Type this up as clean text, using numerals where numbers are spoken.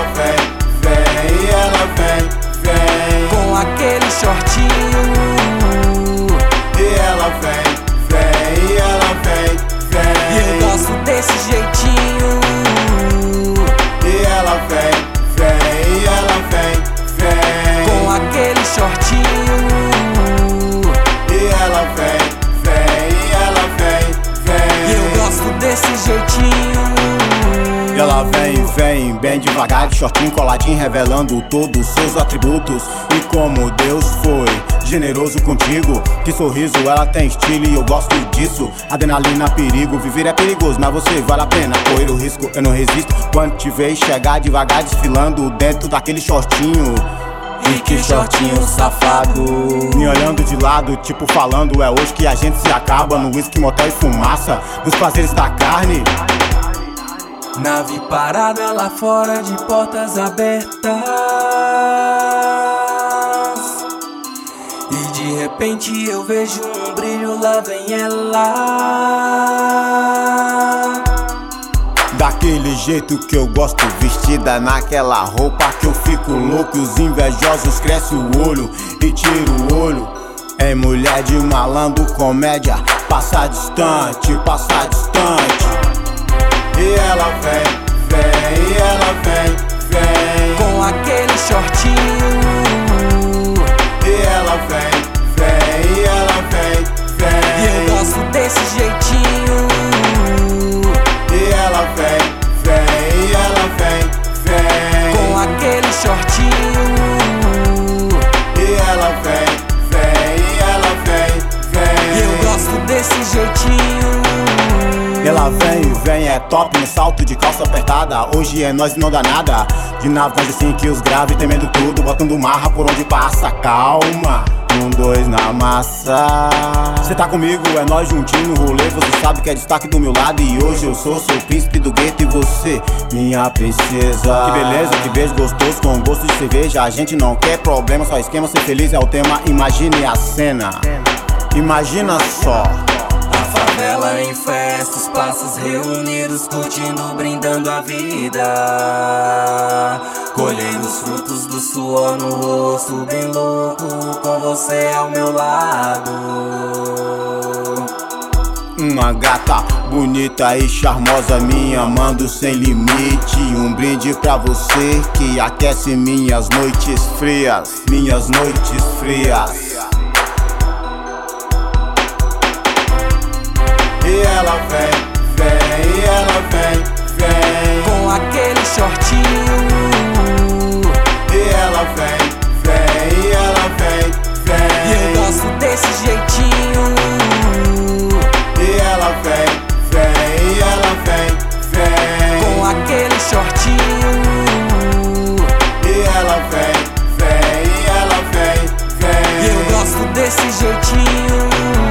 ela vem com aquele shortinho. E ela vem E eu gosto desse jeitinho. E ela vem com aquele shortinho. E ela vem E eu gosto desse jeitinho. E ela vem bem devagar, de shortinho coladinho, revelando todos os seus atributos. E como Deus foi generoso contigo, que sorriso, ela tem estilo e eu gosto disso. Adrenalina, perigo, viver é perigoso, mas você vale a pena correr o risco, eu não resisto. Quando te vejo chegar devagar, desfilando dentro daquele shortinho. E que shortinho safado, me olhando de lado, tipo falando, é hoje que a gente se acaba. No whisky, motel e fumaça, nos prazeres da carne. nave parada lá fora de portas abertas. E de repente eu vejo um brilho, lá vem ela. Daquele jeito que eu gosto, vestida naquela roupa que eu fico louco. E os invejosos crescem o olho e tiram o olho. É mulher de malandro, comédia, passa distante. E ela vem com aquele shortinho. E ela vem E eu gosto desse jeitinho. E ela vem com aquele shortinho. E ela vem E eu gosto desse jeitinho. Ela vem, é top no salto de calça apertada. Hoje é nós e não dá nada. De nave nós assim que os graves, temendo tudo, botando marra por onde passa. Calma, 1, 2 na massa. Cê tá comigo, é nós juntinho no rolê. Você sabe que é destaque do meu lado. E hoje eu sou seu príncipe do gueto e você, minha princesa. Que beleza, que beijo gostoso com gosto de cerveja. A gente não quer problema, só esquema, ser feliz é o tema. Imagine a cena, imagina só. A favela em festa, os passos reunidos, curtindo, brindando a vida, colhendo os frutos do suor no rosto, bem louco, com você ao meu lado. Uma gata bonita e charmosa, me amando sem limite. Um brinde pra você que aquece minhas noites frias. E ela vem com aquele shortinho. E ela vem E eu gosto desse jeitinho. E ela vem com aquele shortinho. E ela vem E eu gosto desse jeitinho.